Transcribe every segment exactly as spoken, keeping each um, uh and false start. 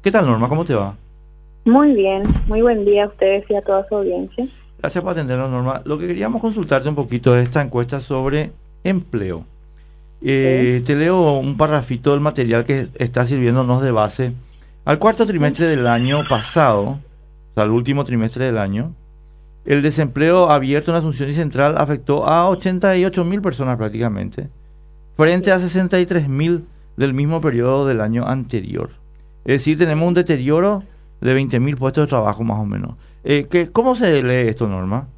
¿Qué tal, Norma? ¿Cómo te va? Muy bien, muy buen día a ustedes y a toda su audiencia. Gracias por atendernos, Norma. Lo que queríamos consultarte un poquito es esta encuesta sobre empleo. Eh, Sí. Te leo un parrafito del material que está sirviéndonos de base. Al cuarto trimestre del año pasado, o sea, al último trimestre del año, el desempleo abierto en Asunción y Central afectó a ochenta y ocho mil personas prácticamente, frente a sesenta y tres mil del mismo periodo del año anterior. Es decir, tenemos un deterioro de veinte mil puestos de trabajo más o menos. Eh, ¿qué, ¿Cómo se lee esto, Norma?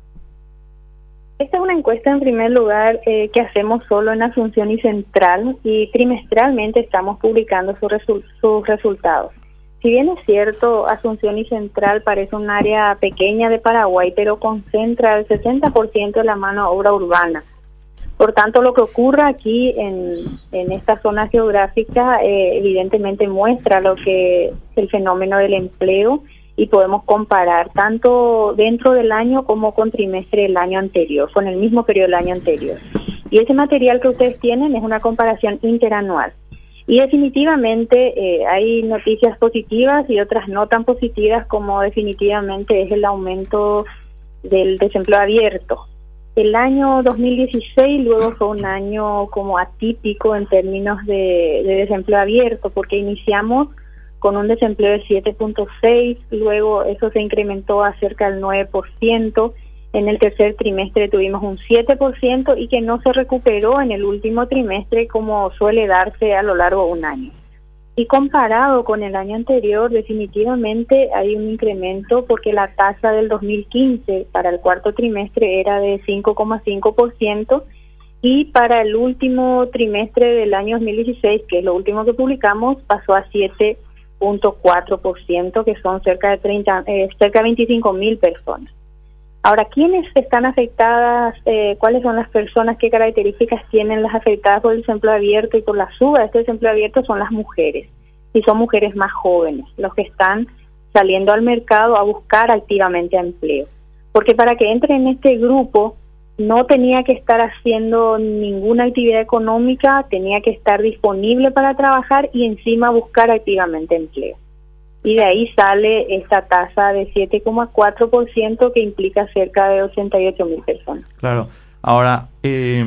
Esta es una encuesta en primer lugar eh, que hacemos solo en Asunción y Central y trimestralmente estamos publicando su resu- sus resultados. Si bien es cierto, Asunción y Central parece un área pequeña de Paraguay, pero concentra el sesenta por ciento de la mano de obra urbana. Por tanto, lo que ocurra aquí en, en esta zona geográfica eh, evidentemente muestra lo que es el fenómeno del empleo y podemos comparar tanto dentro del año como con trimestre del año anterior, con el mismo periodo del año anterior. Y ese material que ustedes tienen es una comparación interanual. Y definitivamente eh, hay noticias positivas y otras no tan positivas, como definitivamente es el aumento del desempleo abierto. El año dos mil dieciséis luego fue un año como atípico en términos de, de desempleo abierto, porque iniciamos con un desempleo de siete punto seis, luego eso se incrementó a cerca del nueve por ciento, en el tercer trimestre tuvimos un siete por ciento y que no se recuperó en el último trimestre como suele darse a lo largo de un año. Y comparado con el año anterior, definitivamente hay un incremento porque la tasa del dos mil quince para el cuarto trimestre era de cinco coma cinco por ciento y para el último trimestre del año dos mil dieciséis, que es lo último que publicamos, pasó a siete punto cuatro por ciento, que son cerca de treinta, eh, cerca de veinticinco mil personas. Ahora, ¿quiénes están afectadas? Eh, ¿Cuáles son las personas? ¿Qué características tienen las afectadas por el desempleo abierto y por la suba de este desempleo abierto? Son las mujeres, y son mujeres más jóvenes, los que están saliendo al mercado a buscar activamente empleo. Porque para que entre en este grupo no tenía que estar haciendo ninguna actividad económica, tenía que estar disponible para trabajar y encima buscar activamente empleo. Y de ahí sale esta tasa de siete coma cuatro por ciento que implica cerca de ochenta y ocho mil personas. Claro. Ahora, eh,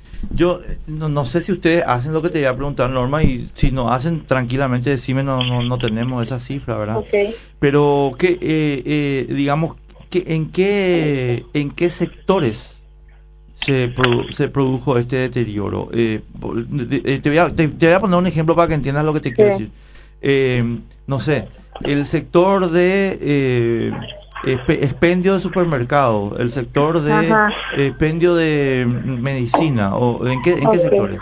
yo no, no sé si ustedes hacen lo que te iba a preguntar, Norma, y si no hacen, tranquilamente decime, no no, no tenemos esa cifra, ¿verdad? Okay. Pero, que eh, eh, digamos, que ¿en qué en qué sectores se, produ- se produjo este deterioro? Eh, te, voy a, te, te voy a poner un ejemplo para que entiendas lo que te quiero Sí. decir. Eh, no sé, el sector de eh, espe- expendio de supermercado, el sector de Ajá. expendio de medicina, o ¿en qué, en qué Okay. sectores?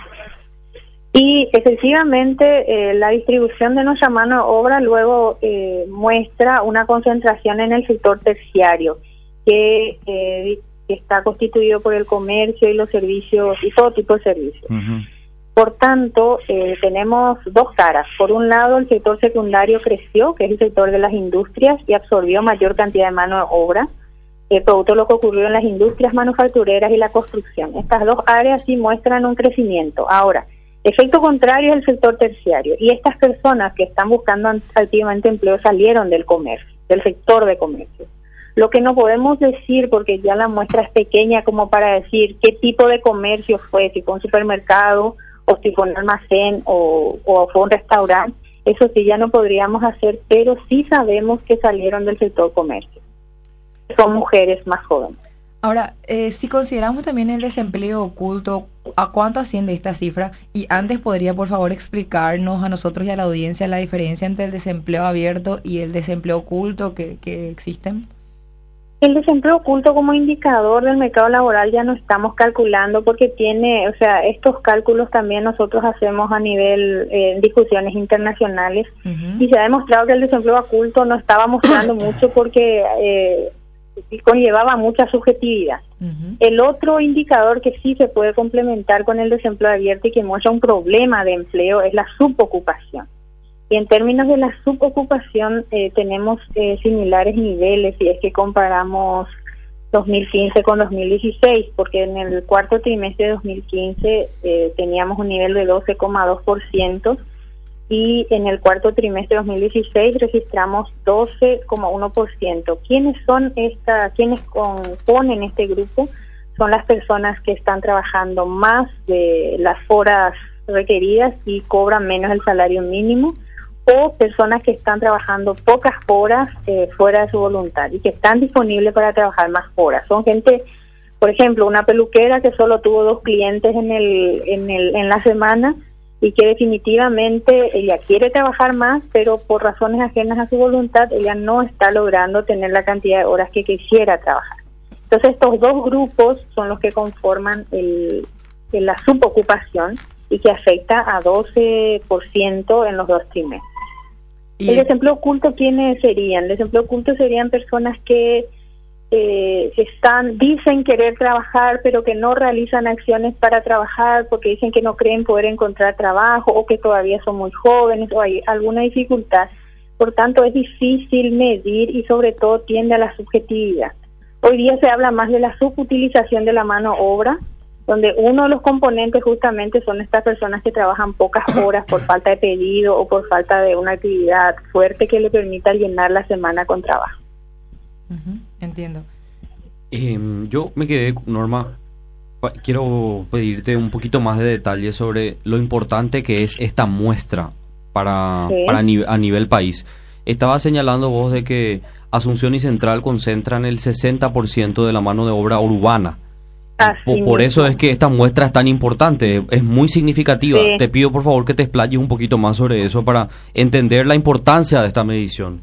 Y efectivamente eh, la distribución de nuestra mano de obra luego eh, muestra una concentración en el sector terciario, que, eh, que está constituido por el comercio y los servicios y todo tipo de servicios. Uh-huh. Por tanto, eh, tenemos dos caras. Por un lado, el sector secundario creció, que es el sector de las industrias, y absorbió mayor cantidad de mano de obra, eh, producto de lo que ocurrió en las industrias manufactureras y la construcción. Estas dos áreas sí muestran un crecimiento. Ahora, efecto contrario es el sector terciario, y estas personas que están buscando activamente empleo salieron del comercio, del sector de comercio. Lo que no podemos decir, porque ya la muestra es pequeña como para decir qué tipo de comercio fue, si fue un supermercado, o si fue un almacén o, o fue un restaurante, eso sí ya no podríamos hacer, pero sí sabemos que salieron del sector comercio. Son mujeres más jóvenes. Ahora, eh, si consideramos también el desempleo oculto, ¿a cuánto asciende esta cifra? Y antes, ¿podría por favor explicarnos a nosotros y a la audiencia la diferencia entre el desempleo abierto y el desempleo oculto que, que existen? El desempleo oculto como indicador del mercado laboral ya no estamos calculando porque tiene, o sea, estos cálculos también nosotros hacemos a nivel eh, discusiones internacionales uh-huh. y se ha demostrado que el desempleo oculto no estaba mostrando mucho porque eh, conllevaba mucha subjetividad. Uh-huh. El otro indicador que sí se puede complementar con el desempleo abierto y que muestra un problema de empleo es la subocupación. Y en términos de la subocupación eh, tenemos eh, similares niveles si es que comparamos dos mil quince con dos mil dieciséis, porque en el cuarto trimestre de dos mil quince eh, teníamos un nivel de doce coma dos por ciento y en el cuarto trimestre de dos mil dieciséis registramos doce coma uno por ciento. ¿Quiénes son esta, quiénes componen este grupo? Son las personas que están trabajando más de las horas requeridas y cobran menos el salario mínimo, o personas que están trabajando pocas horas eh, fuera de su voluntad y que están disponibles para trabajar más horas. Son gente, por ejemplo, una peluquera que solo tuvo dos clientes en el en el en la semana y que definitivamente ella quiere trabajar más, pero por razones ajenas a su voluntad ella no está logrando tener la cantidad de horas que quisiera trabajar. Entonces estos dos grupos son los que conforman el, el la subocupación y que afecta a doce por ciento en los dos trimestres. ¿Y el desempleo oculto quiénes serían? El desempleo oculto serían personas que eh, están dicen querer trabajar, pero que no realizan acciones para trabajar porque dicen que no creen poder encontrar trabajo, o que todavía son muy jóvenes, o hay alguna dificultad. Por tanto, es difícil medir y sobre todo tiende a la subjetividad. Hoy día se habla más de la subutilización de la mano obra, donde uno de los componentes justamente son estas personas que trabajan pocas horas por falta de pedido o por falta de una actividad fuerte que le permita llenar la semana con trabajo. Uh-huh, entiendo. Eh, yo me quedé, Norma, quiero pedirte un poquito más de detalles sobre lo importante que es esta muestra para, sí. para ni, a nivel país. Estaba señalando vos de que Asunción y Central concentran el sesenta por ciento de la mano de obra urbana. Por, por eso es que esta muestra es tan importante, es muy significativa. Sí. Te pido por favor que te explayes un poquito más sobre eso para entender la importancia de esta medición.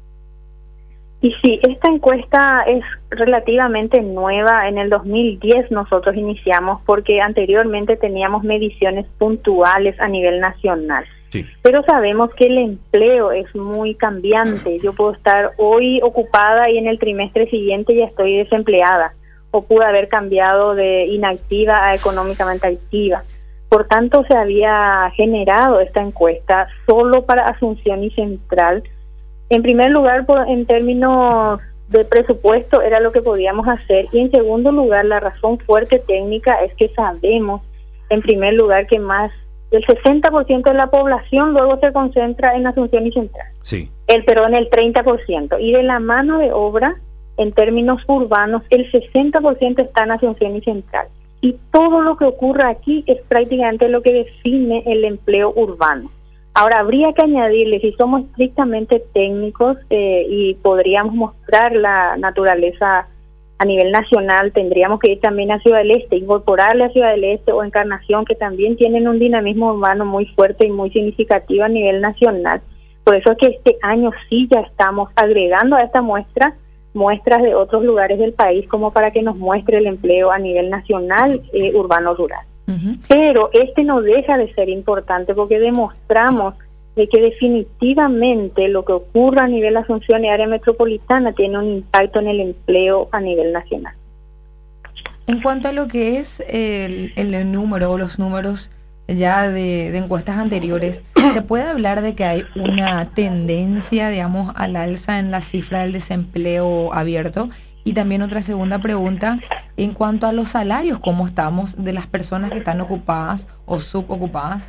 Y sí, esta encuesta es relativamente nueva. En el dos mil diez nosotros iniciamos porque anteriormente teníamos mediciones puntuales a nivel nacional. Sí. Pero sabemos que el empleo es muy cambiante. Yo puedo estar hoy ocupada y en el trimestre siguiente ya estoy desempleada, o pude haber cambiado de inactiva a económicamente activa. Por tanto, se había generado esta encuesta solo para Asunción y Central. En primer lugar, por, en términos de presupuesto, era lo que podíamos hacer. Y en segundo lugar, la razón fuerte técnica es que sabemos, en primer lugar, que más del sesenta por ciento de la población luego se concentra en Asunción y Central. Sí. El, perdón, el treinta por ciento. Y de la mano de obra, en términos urbanos, el sesenta por ciento está en Asunción y Central. Y todo lo que ocurre aquí es prácticamente lo que define el empleo urbano. Ahora, habría que añadirle, si somos estrictamente técnicos eh, y podríamos mostrar la naturaleza a nivel nacional, tendríamos que ir también a Ciudad del Este, incorporarle a Ciudad del Este o Encarnación, que también tienen un dinamismo urbano muy fuerte y muy significativo a nivel nacional. Por eso es que este año sí ya estamos agregando a esta muestra muestras de otros lugares del país como para que nos muestre el empleo a nivel nacional, eh, urbano-rural. Uh-huh. Pero este no deja de ser importante porque demostramos de que definitivamente lo que ocurre a nivel Asunción y área metropolitana tiene un impacto en el empleo a nivel nacional. En cuanto a lo que es el, el número o los números ya de, de encuestas anteriores, ¿se puede hablar de que hay una tendencia, digamos, al alza en la cifra del desempleo abierto? Y también otra segunda pregunta, en cuanto a los salarios, ¿cómo estamos de las personas que están ocupadas o subocupadas?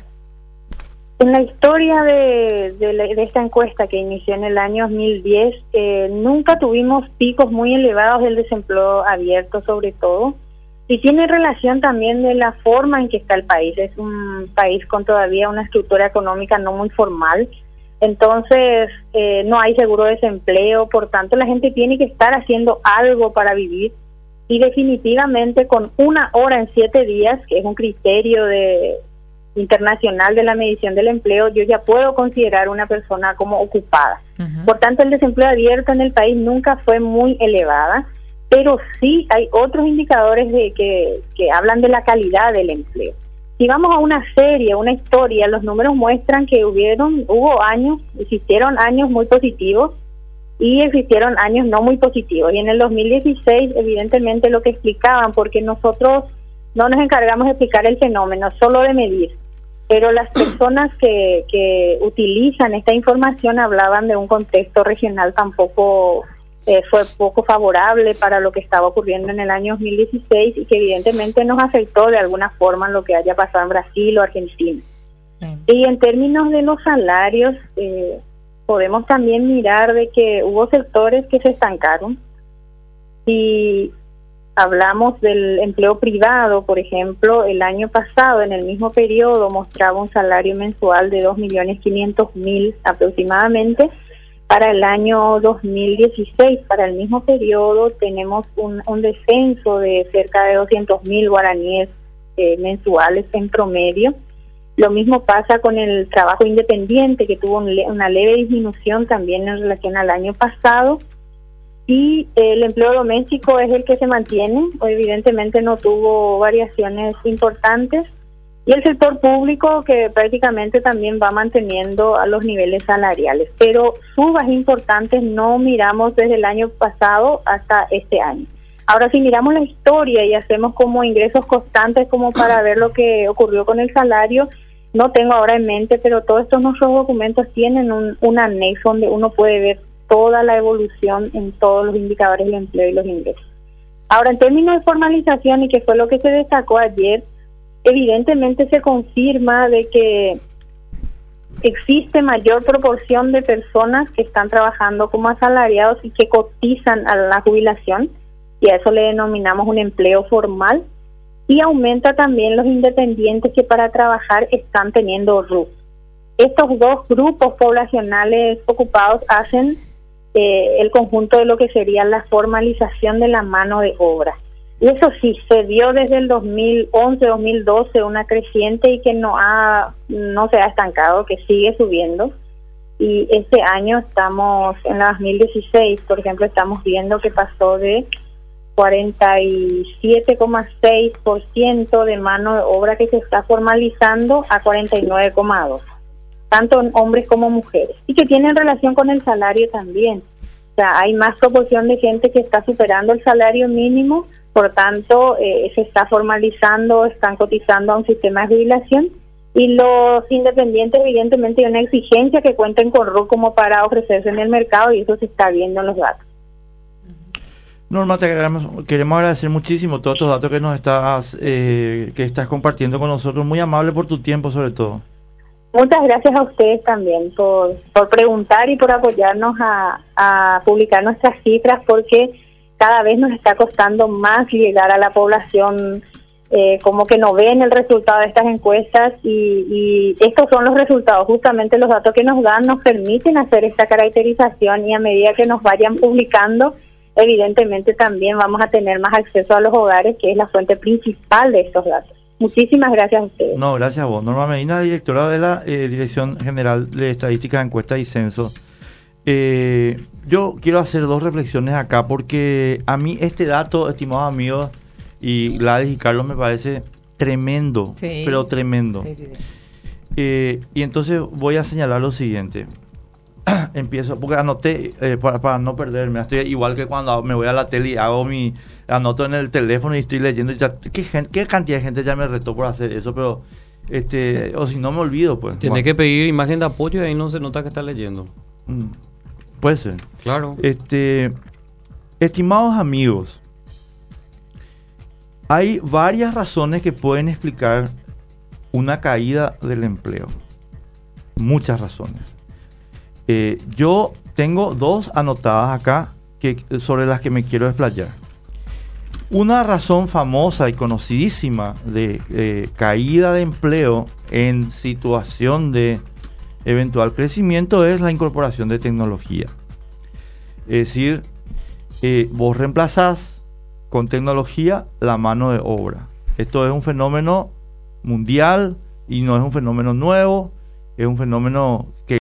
En la historia de, de, la, de esta encuesta que inició en el año dos mil diez, eh, nunca tuvimos picos muy elevados del desempleo abierto, sobre todo. Y tiene relación también de la forma en que está el país. Es un país con todavía una estructura económica no muy formal. Entonces, eh, no hay seguro de desempleo. Por tanto, la gente tiene que estar haciendo algo para vivir. Y definitivamente con una hora en siete días, que es un criterio de internacional de la medición del empleo, yo ya puedo considerar una persona como ocupada. Uh-huh. Por tanto, el desempleo abierto en el país nunca fue muy elevada. Pero sí hay otros indicadores de que, que hablan de la calidad del empleo. Si vamos a una serie, una historia, los números muestran que hubieron, hubo años, existieron años muy positivos y existieron años no muy positivos. Y en el dos mil dieciséis, evidentemente, lo que explicaban, porque nosotros no nos encargamos de explicar el fenómeno, solo de medir. Pero las personas que, que utilizan esta información hablaban de un contexto regional tampoco... Eh, fue poco favorable para lo que estaba ocurriendo en el año dos mil dieciséis y que evidentemente nos afectó de alguna forma en lo que haya pasado en Brasil o Argentina. Sí. Y en términos de los salarios, eh, podemos también mirar de que hubo sectores que se estancaron. Si hablamos del empleo privado, por ejemplo, el año pasado, en el mismo periodo, mostraba un salario mensual de dos millones quinientos mil aproximadamente. Para el año dos mil dieciséis, para el mismo periodo, tenemos un, un descenso de cerca de doscientos mil guaraníes eh, mensuales en promedio. Lo mismo pasa con el trabajo independiente, que tuvo un le- una leve disminución también en relación al año pasado. Y el empleo doméstico es el que se mantiene, evidentemente no tuvo variaciones importantes. Y el sector público, que prácticamente también va manteniendo a los niveles salariales. Pero subas importantes no miramos desde el año pasado hasta este año. Ahora, si miramos la historia y hacemos como ingresos constantes como para ver lo que ocurrió con el salario, no tengo ahora en mente, pero todos estos nuestros documentos tienen un, un anexo donde uno puede ver toda la evolución en todos los indicadores del empleo y los ingresos. Ahora, en términos de formalización, y que fue lo que se destacó ayer, evidentemente se confirma de que existe mayor proporción de personas que están trabajando como asalariados y que cotizan a la jubilación, y a eso le denominamos un empleo formal, y aumenta también los independientes que para trabajar están teniendo R U S. Estos dos grupos poblacionales ocupados hacen eh, el conjunto de lo que sería la formalización de la mano de obra. Y eso sí, se dio desde el dos mil once, dos mil doce una creciente y que no ha no se ha estancado, que sigue subiendo. Y este año estamos, en la dos mil dieciséis, por ejemplo, estamos viendo que pasó de cuarenta y siete coma seis por ciento de mano de obra que se está formalizando a cuarenta y nueve coma dos por ciento, tanto en hombres como mujeres, y que tienen relación con el salario también. O sea, hay más proporción de gente que está superando el salario mínimo. Por tanto, eh, se está formalizando, están cotizando a un sistema de jubilación, y los independientes, evidentemente, hay una exigencia que cuenten con R U como para ofrecerse en el mercado, y eso se está viendo en los datos. Norma, te queremos, queremos agradecer muchísimo todos estos datos que nos estás eh, que estás compartiendo con nosotros. Muy amable por tu tiempo, sobre todo. Muchas gracias a ustedes también por, por preguntar y por apoyarnos a, a publicar nuestras cifras, porque cada vez nos está costando más llegar a la población, eh, como que no ven el resultado de estas encuestas, y, y estos son los resultados. Justamente los datos que nos dan nos permiten hacer esta caracterización, y a medida que nos vayan publicando, evidentemente también vamos a tener más acceso a los hogares, que es la fuente principal de estos datos. Muchísimas gracias a ustedes. No, gracias a vos. Norma Medina, directora de la eh, Dirección General de Estadísticas, Encuestas y Censo. Eh, yo quiero hacer dos reflexiones acá, porque a mí este dato, estimados amigos, y Gladys y Carlos, me parece tremendo, sí, pero tremendo. Sí, sí, sí. Eh, y entonces voy a señalar lo siguiente. Empiezo, porque anoté, eh, para, para no perderme, estoy igual que cuando me voy a la tele y hago mi, anoto en el teléfono y estoy leyendo, y ya, ¿qué, gente, qué cantidad de gente ya me retó por hacer eso? Pero, este, o si no me olvido, pues. Tienes que pedir imagen de apoyo y ahí no se nota que estás leyendo. Mm, puede ser. Claro. Este, estimados amigos, hay varias razones que pueden explicar una caída del empleo. Muchas razones. Eh, yo tengo dos anotadas acá que, sobre las que me quiero explayar. Una razón famosa y conocidísima de eh, caída de empleo en situación de eventual crecimiento es la incorporación de tecnología. Es decir, eh, vos reemplazás con tecnología la mano de obra. Esto es un fenómeno mundial y no es un fenómeno nuevo, es un fenómeno que